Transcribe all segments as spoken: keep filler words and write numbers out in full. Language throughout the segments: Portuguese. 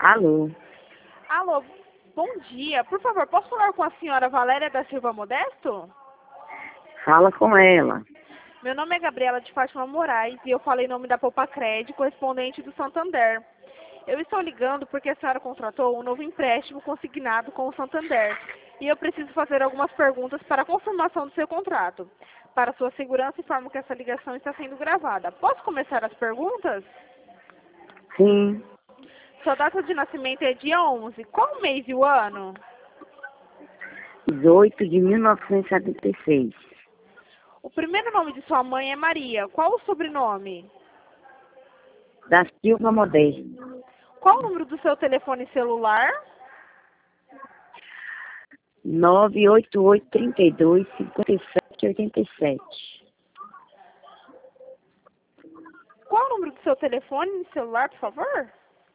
Alô, Alô, bom dia. Por favor, posso falar com a senhora Valéria da Silva Modesto? fala com ela. Meu nome é Gabriela de Fátima Moraes e eu falei em nome da Popacred, correspondente do Santander. Eu estou ligando porque a senhora contratou um novo empréstimo consignado com o Santander e eu preciso fazer algumas perguntas para a confirmação do seu contrato. Para sua segurança, informo que essa ligação está sendo gravada. Posso começar as perguntas? Sim, Sua data de nascimento é dia onze. Qual o mês e o ano? dezoito de mil novecentos e setenta e seis. O primeiro nome de sua mãe é Maria. Qual o sobrenome? Da Silva Modesto. Qual o número do seu telefone celular? nove oito oito, trinta e dois, cinquenta e sete, oitenta e sete. Qual o número do seu telefone celular, por favor?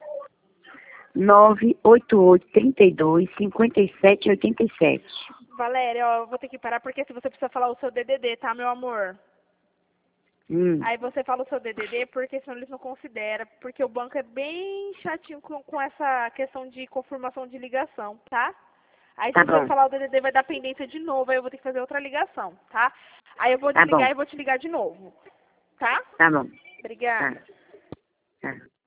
nove oito oito, trinta e dois, cinquenta e sete, oitenta e sete. Valéria, ó, eu vou ter que parar porque se você precisa falar o seu D D D, tá, meu amor? Hum, Aí você fala o seu D D D porque senão eles não consideram, porque o banco é bem chatinho com, com essa questão de confirmação de ligação, tá? Aí tá se você bom, falar o D D D vai dar pendência de novo, aí eu vou ter que fazer outra ligação, tá? Aí eu vou tá bom, desligar e vou te ligar de novo, tá? tá bom, tá, Obrigada. tá.